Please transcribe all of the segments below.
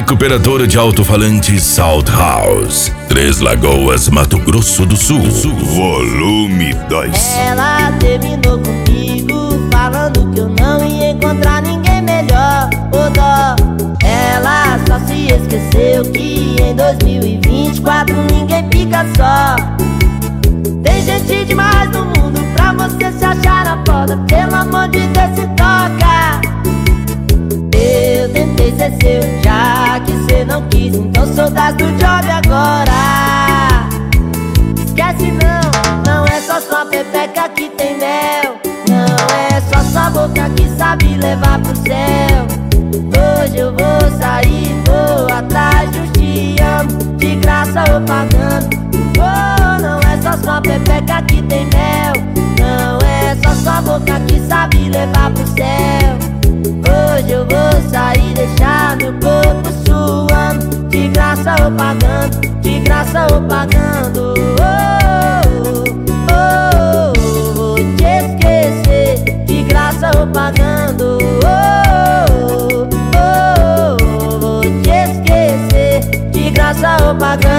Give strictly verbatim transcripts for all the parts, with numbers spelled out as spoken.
Recuperadora de alto-falantes Sound House, Três Lagoas, Mato Grosso do Sul. Volume dois. Ela terminou comigo, falando que eu não ia encontrar ninguém melhor. Ô dó, ela só se esqueceu que em dois mil e vinte e quatro ninguém fica só. Tem gente demais no mundo pra você se achar a foda. Pelo amor de Deus, se toca. Eu tentei ser seu, já que cê não quis, então sou das do job agora. Esquece não, não é só sua pepeca que tem mel. Não é só sua boca que sabe levar pro céu. Hoje eu vou sair, vou atrás de um te amo, de graça ou pagando. Oh, não é só sua pepeca que tem mel. Não é só sua boca que sabe levar pro céu. Hoje eu vou sair, deixar meu corpo suando, de graça ou pagando, de graça ou pagando. Oh, oh, oh, vou te esquecer, de graça ou pagando. Oh, oh, oh, vou te esquecer, de graça ou pagando.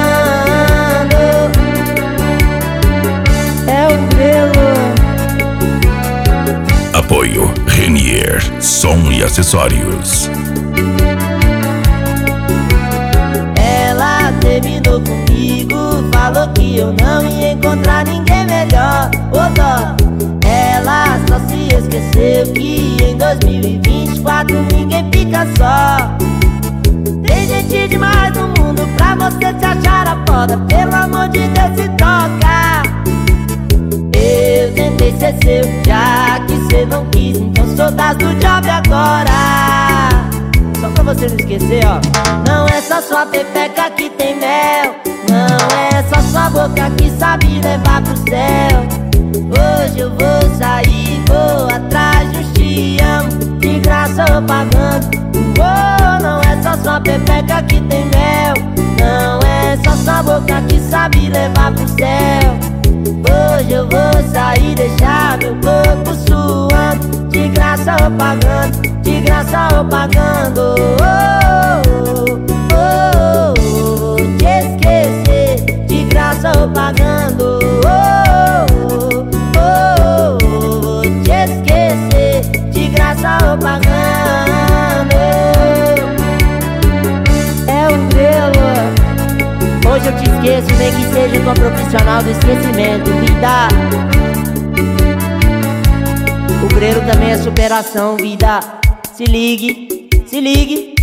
É o Grelo. Apoio Renier, som e acessórios. Ela terminou comigo, falou que eu não ia encontrar ninguém melhor. Ô dó, ela só se esqueceu que em dois mil e vinte e quatro ninguém fica só. Tem gente demais no mundo pra você se achar a foda. Pelo amor de Deus, se toca. Eu tentei ser seu, já que cê não quis, então sou das do job agora. Só pra você não esquecer, ó. Não é só sua pepeca que tem mel. Não é só sua boca que sabe levar pro céu. Hoje eu vou sair, vou atrás de um te amo, de graça ou pagando. Oh, não é só sua pepeca que tem mel. Não é só sua boca que sabe levar pro céu. Hoje eu vou sair, deixar meu corpo suando, de graça ou pagando, de graça ou pagando. Oh, oh, oh, oh, vou te esquecer, de graça ou pagando. Oh, oh, oh, oh, vou te esquecer, de graça ou pagando. É o Grelo. Hoje eu te esqueço, nem que seja com a profissional do esquecimento, vida. O Grelo também é superação, vida. Se ligue, se ligue.